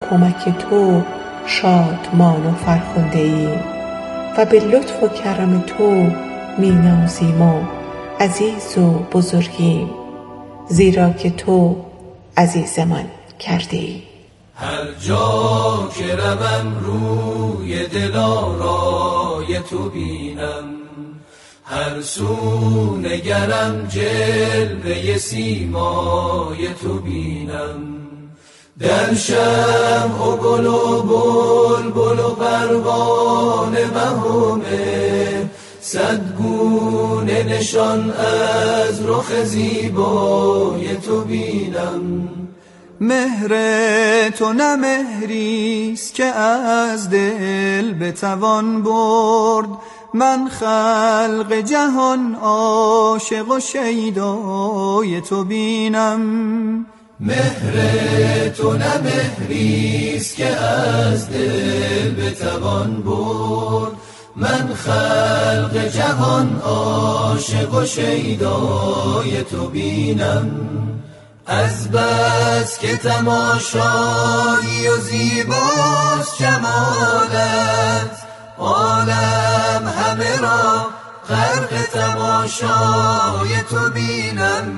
کمک تو شادمان و فرخنده ایم و به لطف و کرم تو می نازیم و عزیز و بزرگیم، زیرا که تو عزیزمان کرده ای. هر جا که روم روی دلارای تو بینم، هر سو نگرم جلوه سیمای تو بینم. در شمع و گل و بلبل و پروانه مهمه، صد گونه نشان از رخ زیبای تو بینم. مهر تو نه مهریست که از دل بتوان برد، من خلق جهان عاشق و شیدای تو بینم. مهر تو نه مهریست که از دل بتوان برد، من خلق جهان عاشق و شیدای تو بینم. از بس که تماشایی و زیباست جمالت، عالم همه را غرق تماشای تو بینم.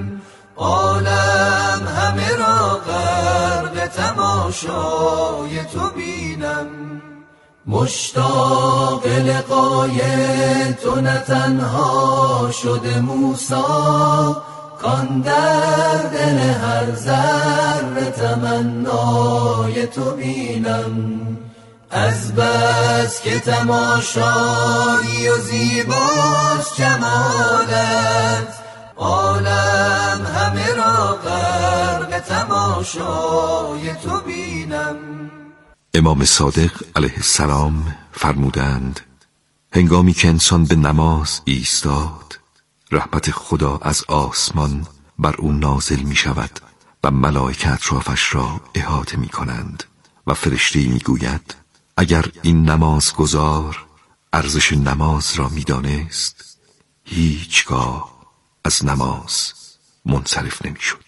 عالم همه را غرق تماشای تو بینم. مشتاق لقای تو نه تنها شده موسی، کان در دل هر ذره تمنای تو بینم. از بس که تماشایی و زیباست جمالت، عالم همه را غرق تماشای تو بینم. امام صادق علیه السلام فرمودند هنگامی که انسان به نماز ایستاد، رحمت خدا از آسمان بر او نازل می شود و ملائکه اطرافش را احاطه می کنند و فرشته‌ای می گوید اگر این نمازگزار ارزش نماز را می دانست، هیچگاه از نماز منصرف نمی شد.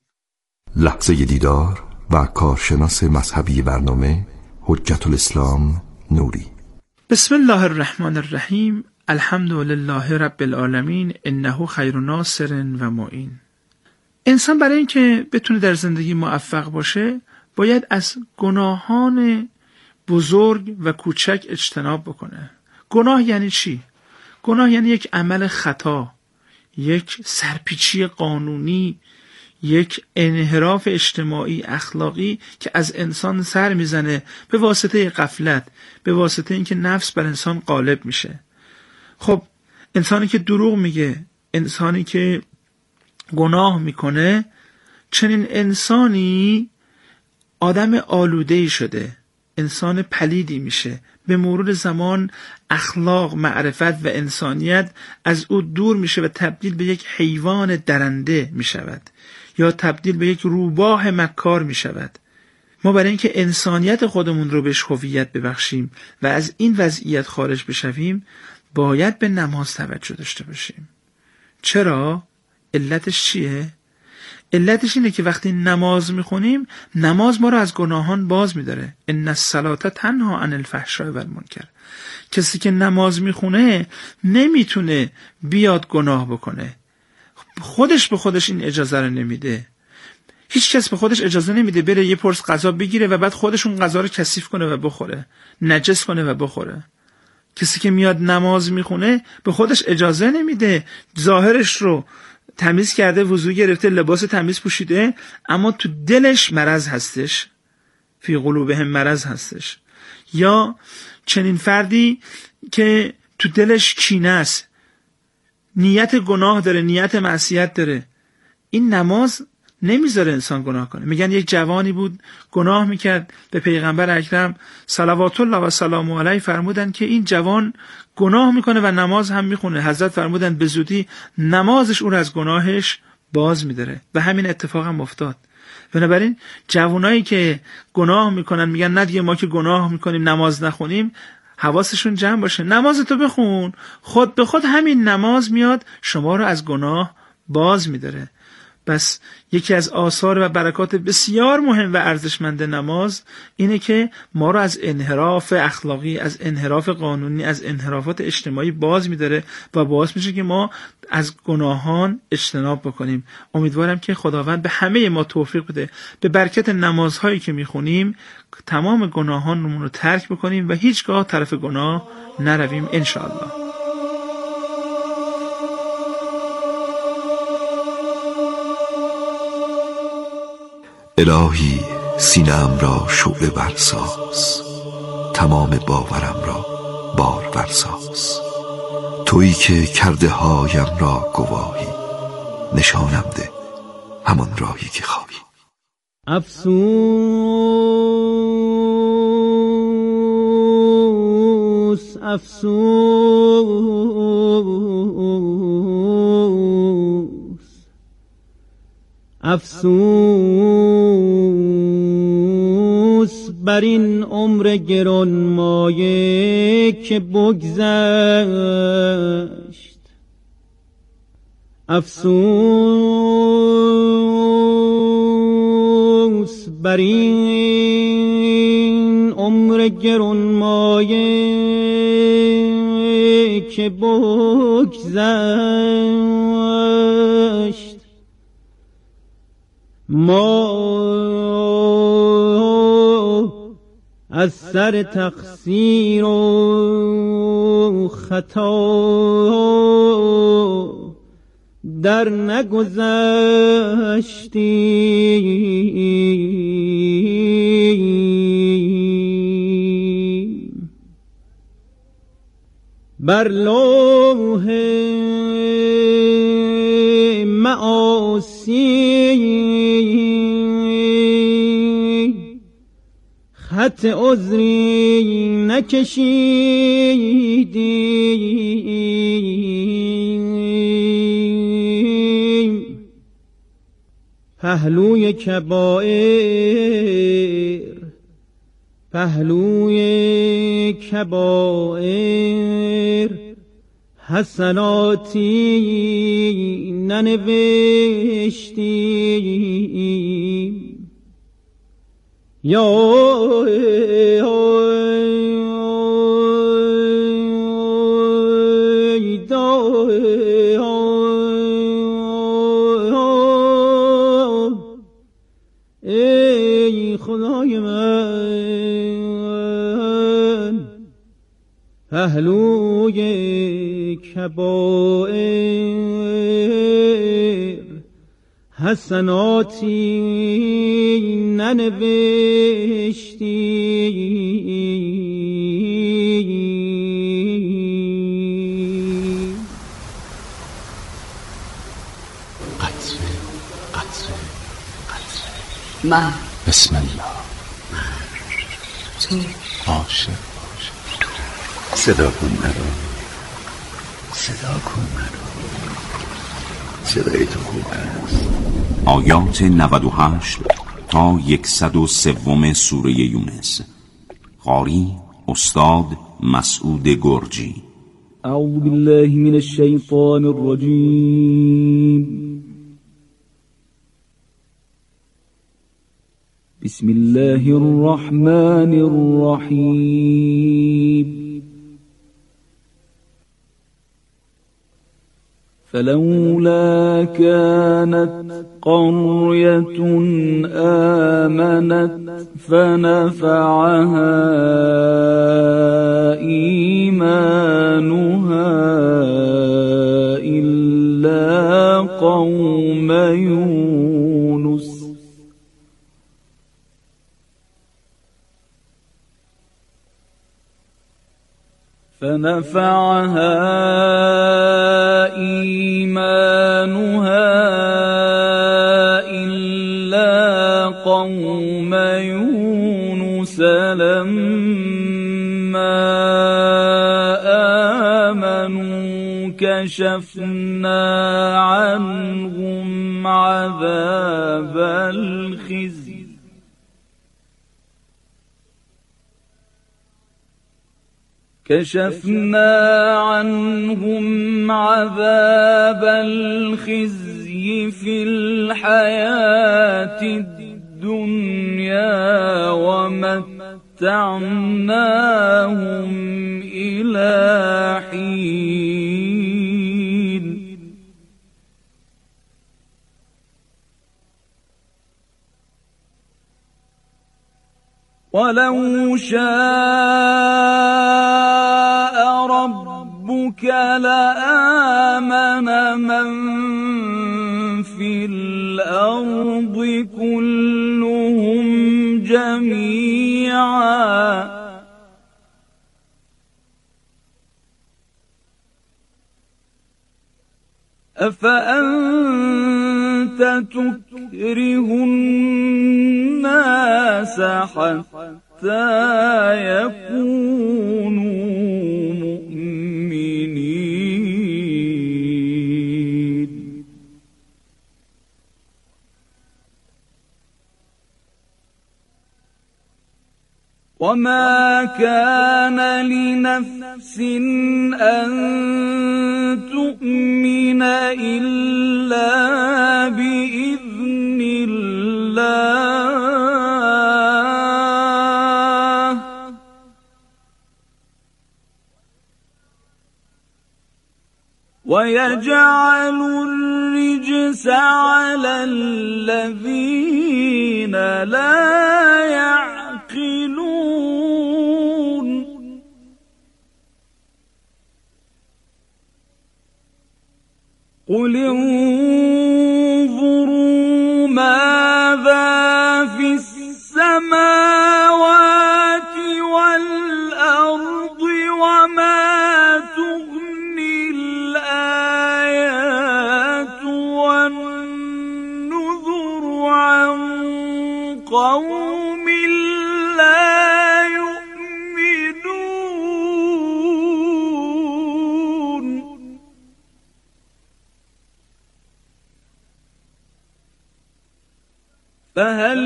لحظه دیدار و کارشناس مذهبی برنامه حجت الاسلام نوری. بسم الله الرحمن الرحیم. الحمد لله رب العالمین، انه خیر ناصر و معین. انسان برای اینکه بتونه در زندگی موفق باشه باید از گناهان بزرگ و کوچک اجتناب بکنه. گناه یعنی چی؟ گناه یعنی یک عمل خطا، یک سرپیچی قانونی، یک انحراف اجتماعی اخلاقی که از انسان سر میزنه به واسطه غفلت، به واسطه اینکه نفس بر انسان غالب میشه. خب انسانی که دروغ میگه، انسانی که گناه میکنه، چنین انسانی آدم آلوده‌ای شده، انسان پلیدی میشه. به مرور زمان اخلاق، معرفت و انسانیت از او دور میشه و تبدیل به یک حیوان درنده میشود یا تبدیل به یک روباه مکار میشود. ما برای اینکه انسانیت خودمون رو بهش هویت ببخشیم و از این وضعیت خارج بشویم باید به نماز توجه داشته باشیم. چرا؟ علتش چیه؟ علتش اینه که وقتی نماز میخونیم، نماز ما رو از گناهان باز میداره. ان الصلاة تنهی عن الفحشاء و المنکر. کسی که نماز میخونه نمیتونه بیاد گناه بکنه، خودش به خودش این اجازه رو نمیده. هیچ کس به خودش اجازه نمیده بره یه پرس غذا بگیره و بعد خودش اون غذا رو کثیف کنه و بخوره، نجس کنه و بخوره. کسی که میاد نماز میخونه به خودش اجازه نمیده ظاهرش رو تمیز کرده، وضو گرفته، لباس تمیز پوشیده، اما تو دلش مرض هستش، فی قلوبهم مرض هستش. یا چنین فردی که تو دلش کینه است، نیت گناه داره، نیت معصیت داره، این نماز نمیذاره انسان گناه کنه. میگن یک جوانی بود گناه میکرد، به پیغمبر اکرم صلوات الله و سلام علیه فرمودن که این جوان گناه میکنه و نماز هم میخونه. حضرت فرمودن به زودی نمازش او رو از گناهش باز میداره و همین اتفاق هم افتاد. بنابراین جوانایی که گناه میکنن میگن نه دیگه ما که گناه میکنیم نماز نخونیم، حواسشون جمع باشه، نمازتو بخون، خود به خود همین نماز میاد شما رو از گناه باز میداره. بس یکی از آثار و برکات بسیار مهم و ارزشمند نماز اینه که ما رو از انحراف اخلاقی، از انحراف قانونی، از انحرافات اجتماعی باز می‌داره و باعث میشه که ما از گناهان اجتناب بکنیم. امیدوارم که خداوند به همه ما توفیق بده به برکت نمازهایی که میخونیم تمام گناهانمون رو ترک بکنیم و هیچگاه طرف گناه نرویم انشاءالله. الهی سینه‌ام را شعله ورساز، تمام باورم را بارور ساز. تویی که کرده هایم را گواهی، نشانم ده همان راهی که خواهی. افسوس افسوس افسوس بر این عمر گرانمایه که بگذشت. افسوس بر این عمر گرانمایه که بگذشت. ما از سر تقصیر و خطا در نگذشتیم. بر لوح معاصی خط عذری نکشیدیم. پهلوی کبائر حسناتی ننوشتیم. ای خدای من، پهلوی کبائر حسناتی ننوشتیم. قطره قطره قطره من بسم الله. تو عاشق صدا کن مرا، صدا کن مرا، صدای تو خوب است. آیات 98 تا 103 سوره یونس. قاری استاد مسعود گرجی. اعوذ بالله من الشیطان الرجیم. بسم الله الرحمن الرحیم. فلولا كانت قرية آمنت فنفعها إيمانها إلا قوم يونس إيمانها إلا قوم يونس لما آمنوا كشفنا عنهم عذاب الخزي كشفنا عنهم عذاب الخزي في الحياة الدنيا ومتعناهم إلى حين ولو شاء ربك لآمن من في الأرض كلهم جميعا أفأنت تكره الناس حتى يكونوا مؤمنين وما كان لنفس أن تؤمن إلا بإذن الله ويجعل الرجس على الذين لا يعقلون قل انظروا ماذا في السماوات والأرض وما تغني الآيات والنذر عن قوم لا يؤمنون فهل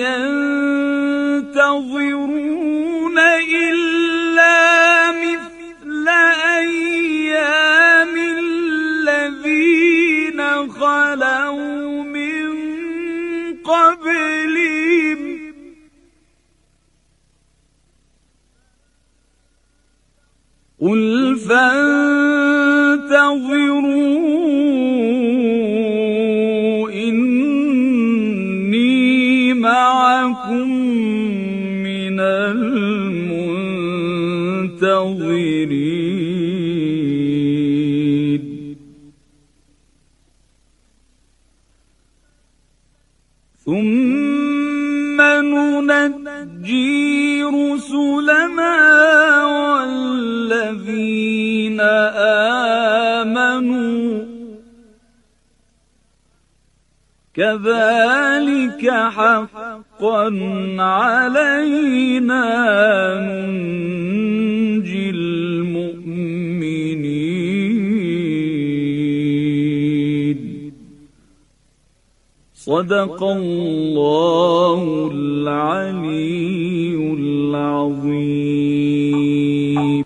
ينتظرون إلا مثل أيام الذين خلوا من قبلهم قل فانتظروا إني معكم من المنتظرين ثم ننجي رسلنا والذين آمنوا كذلك حقا علينا ننجي المؤمنين صدق الله العلي العظيم.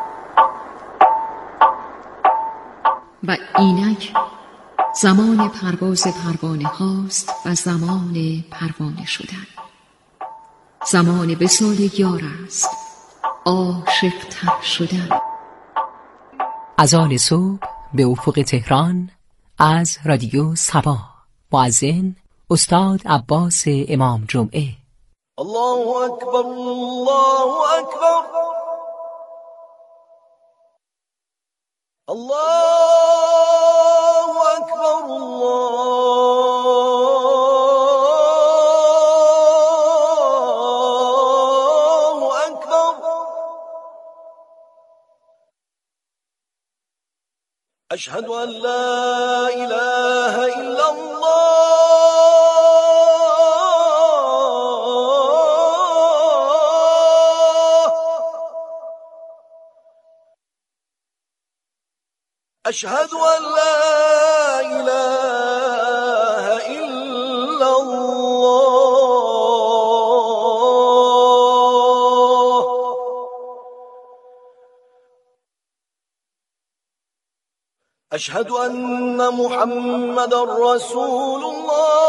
و اینک زمان پرواز پروانه هاست و زمان پروانه شدن. زمان وصال یار است، عاشق تر شدن. از آن صبح به افق تهران از رادیو صبا. مؤذن استاد عباس امام جمعه. الله اکبر الله اکبر الله اکبر الله اکبر اشهد ان لا اله الا الله أشهد أن لا إله إلا الله أشهد أن محمد رسول الله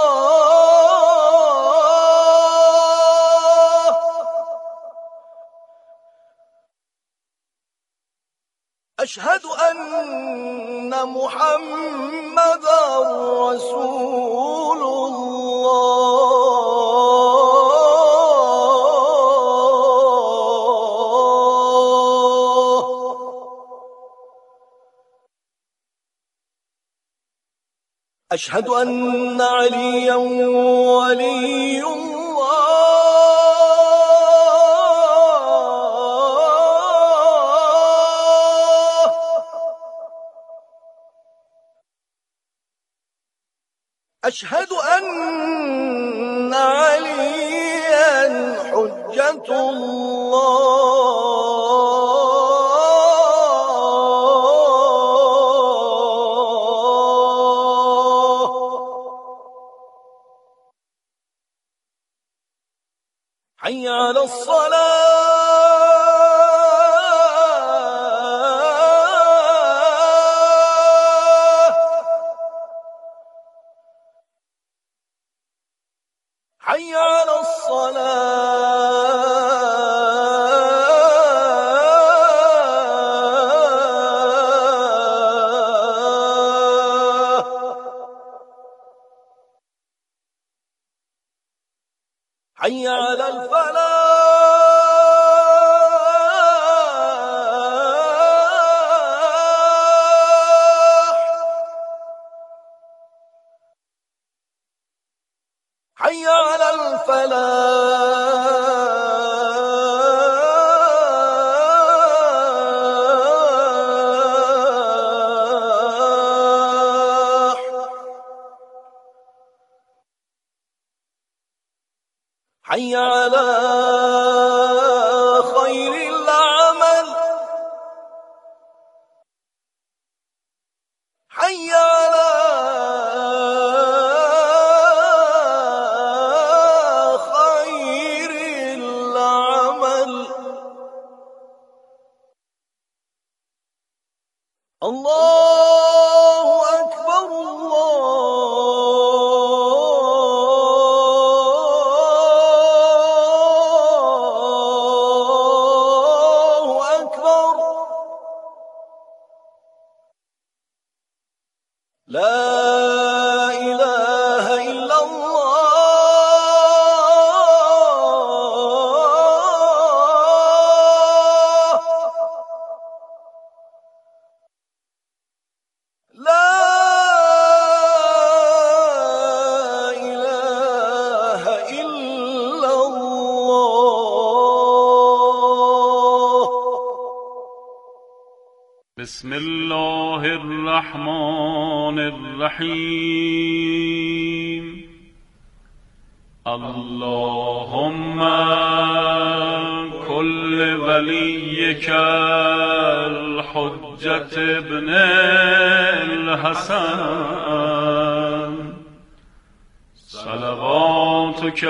أشهد أن محمد رسول الله أشهد أن عليا ولي أشهد أن عليا حجة الله حي على الصلاة حي على الصلاة حي على الفلاح حي على الفلاح حي على خير العمل حي على خير العمل الله أكبر الله أكبر لا إله إلا الله لا إله إلا الله بسم الله الرحمن الرحيم اللهم كل وليك الحجة ابن الحسن صلواتك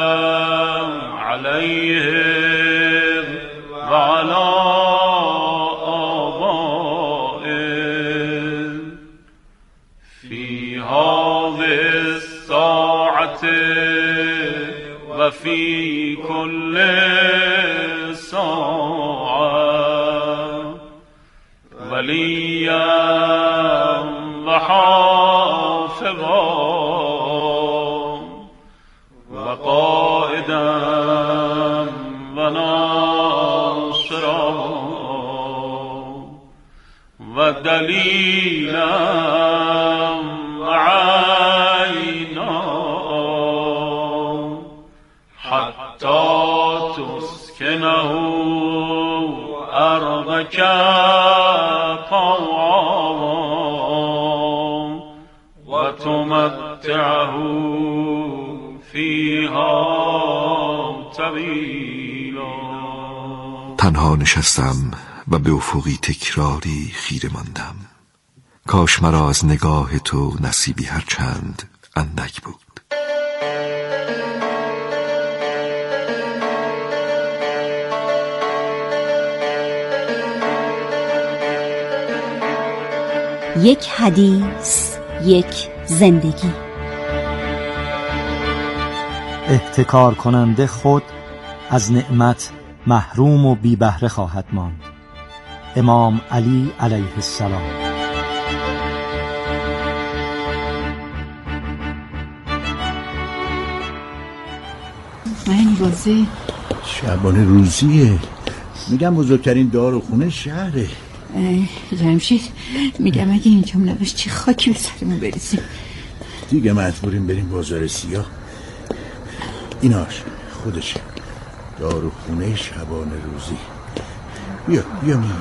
عليه وعلى آبائه في هذه الساعة وفي كل ساعة وليا وحافظا وقائدا وناصرا ودليلا وعينا حتى تسكنه أرضك طوعا وتمتعه فيها طويلا. تنها نشستم و به افقی تکراری خیره ماندم. کاش مرا از نگاه تو نصیبی هر چند اندک بود. یک حدیث، یک زندگی. احتکار کننده خود از نعمت محروم و بی بهره خواهد ماند. امام علی علیه السلام. من بازی شبانه روزیه. میگم بزرگترین داروخونه شهره. جمشید میگم اگه اینجا نباش چه خاکی به سرمون بریزیم. دیگه مجبوریم بریم بازار سیاه. ایناش خودشه، داروخونه شبانه روزی. بیا میام.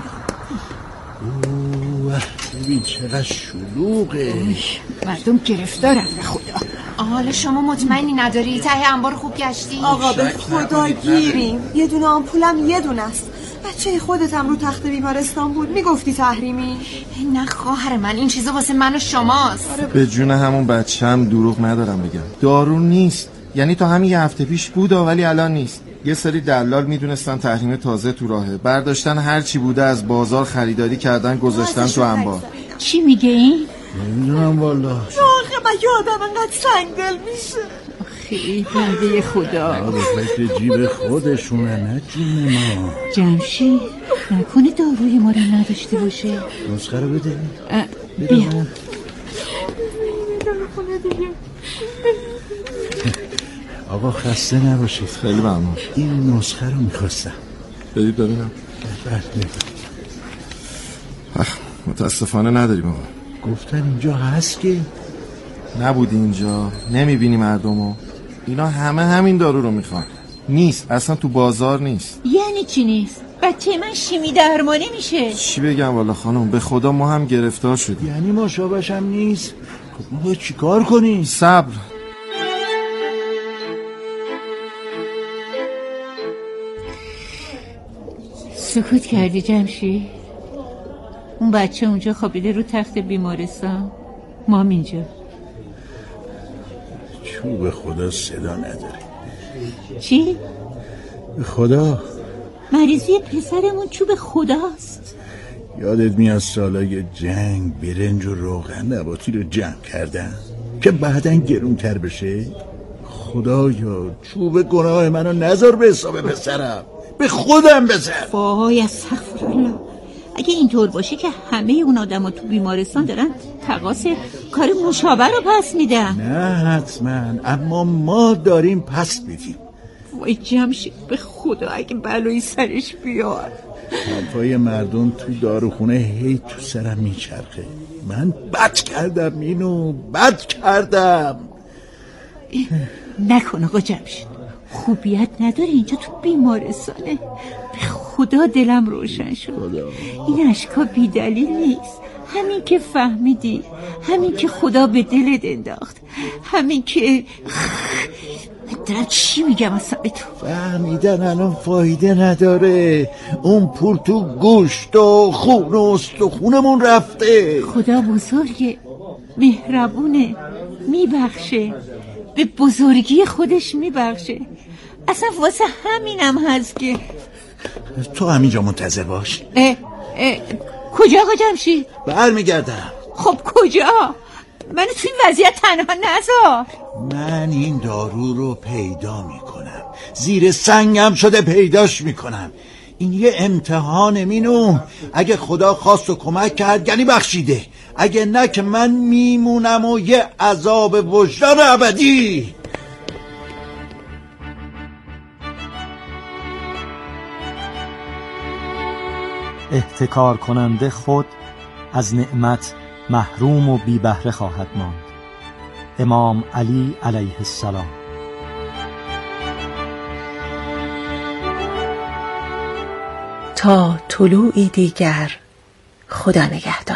ببین چقدر شلوغه. مردم گرفتارن به خدا. حالا شما مطمئنی نداری؟ ته انبار خوب گشتی؟ آقا به خدا گیریم. یه دونه آمپولم یه دونه است. بچه خودتم رو تخت بیمارستان بود، میگفتی تحریمی؟ نه خواهر من، این چیزا واسه من و شماست. به جون همون بچه هم دروغ ندارم بگم، دارو نیست. یعنی تا همین یه هفته پیش بود ولی الان نیست. یه سری دلال میدونستن تحریم تازه تو راهه، برداشتن هر چی بوده از بازار خریداری کردن گذاشتن تو انبار. چی میگه این؟ نمیدونم والا. آخه مگه آدم انقدر سنگدل میشه؟ خیلی بنده خدا. به فکر جیب خودشونه نه جون ما. جمشید نکنه داروی ما رو نداشته باشه. نسخه رو بده. بیا. آقا خسته نباشید. خیلی ممنون. این نسخه رو میخواستم. بدید ببینم. متاسفانه نداریم آقا. گفتن اینجا هست که نبودی اینجا. نمیبینی مردمو؟ اینا همه همین دارو رو میخوان. نیست اصلا تو بازار نیست. یعنی چی نیست؟ بچه من شیمی درمانی میشه. چی بگم والا خانم، به خدا ما هم گرفتار شدیم. یعنی مشابهش هم نیست. خب ما باید چی کار کنیم؟ صبر. سکوت کردی جمشید؟ اون بچه اونجا خوابیده رو تخت بیمارستان، ما اینجا. چوب خدا صدا نداره. چی؟ به خدا مریضی پسرمون چوب خداست. یادت میاد سالای جنگ برنج و روغن نباتی رو جمع کردن که بعدن گرونتر بشه؟ خدایا چوب گناه منو نذار به حساب پسرم، به خودم بزن. وای استغفرالله. اگه اینطور باشه که همه اون آدم ها تو بیمارستان دارن تقاص کار مشابه رو پس میدن. نه حتما، اما ما داریم پس میدیم. وای جمشید به خدا اگه بلایی سرش بیاد. حرفای مردم تو داروخونه هی تو سرم میچرخه. من بد کردم اینو، بد کردم. نکن آقا جمشید، خوبیت نداره اینجا تو بیمارستانه. به خدا دلم روشن شد. این اشکا بی دلیل نیست. همین که فهمیدی، همین که خدا به دلت انداخت، همین که دارم چی میگم اصلا به تو؟ فهمیدن الان فایده نداره. اون پول تو گوشت و خون و استخونمون رفته. خدا بزرگه، مهربونه، میبخشه، به بزرگی خودش میبخشه. اصلا واسه همینم هست که تو همینجا منتظر باش. کجا آقا جمشید؟ برمیگردم. خب کجا؟ منو تو این وضعیت تنها نذار. من این دارو رو پیدا میکنم، زیر سنگم شده پیداش میکنم. این یه امتحانه مینو. اگه خدا خواست و کمک کرد یعنی بخشیده، اگه نه که من میمونم و یه عذاب وجدان ابدی. احتکار کننده خود از نعمت محروم و بی بهره خواهد ماند. امام علی علیه السلام. تا طلوعی دیگر خدا نگهدار.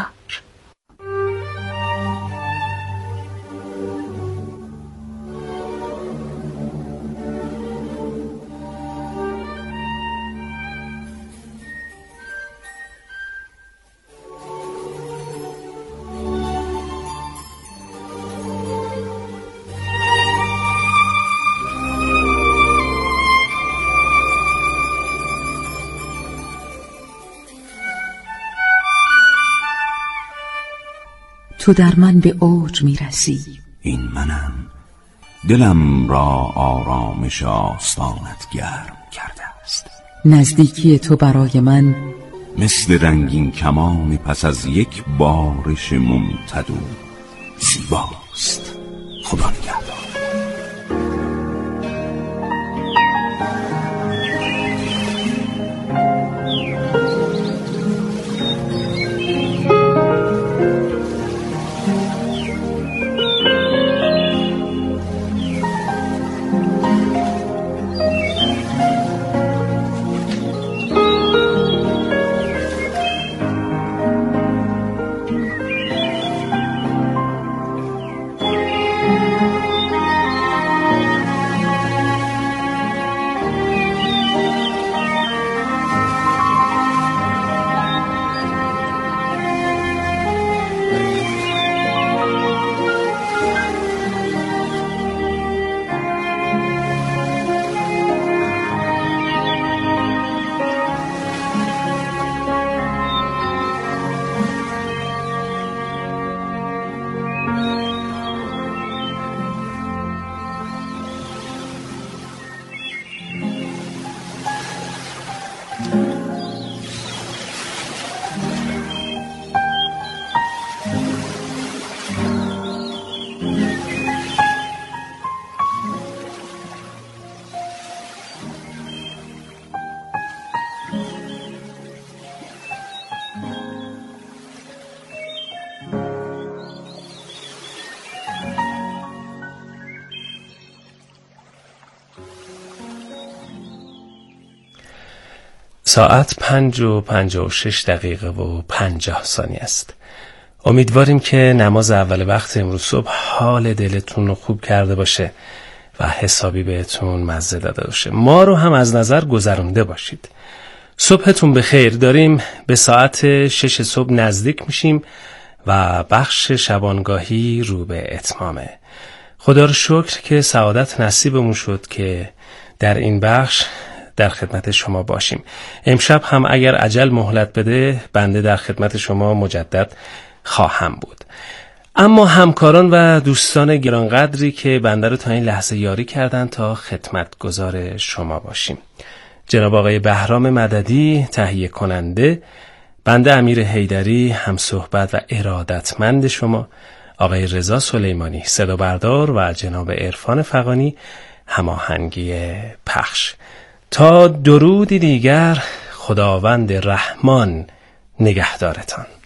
تو در من به اوج میرسی. این منم، دلم را آرامش آستانت گرم کرده است. نزدیکی تو برای من مثل رنگین کمان پس از یک بارش ممتد و زیباست. خدا نگهدار. ساعت 5:56 است. امیدواریم که نماز اول وقت امروز صبح حال دلتون رو خوب کرده باشه و حسابی بهتون مزه داده باشه. ما رو هم از نظر گذرونده باشید. صبحتون بخیر. داریم به ساعت 6 صبح نزدیک میشیم و بخش شبانگاهی رو به اتمامه. خدا رو شکر که سعادت نصیبمون شد که در این بخش در خدمت شما باشیم. امشب هم اگر اجل مهلت بده بنده در خدمت شما مجدد خواهم بود. اما همکاران و دوستان گرانقدری که بنده رو تا این لحظه یاری کردن تا خدمتگزار شما باشیم: جناب آقای بهرام مددی تهیه کننده، بنده امیر حیدری هم صحبت و ارادتمند شما، آقای رضا سلیمانی صدا بردار و جناب عرفان فغانی هماهنگی پخش. تا درودی دیگر، خداوند رحمان نگهدارتان.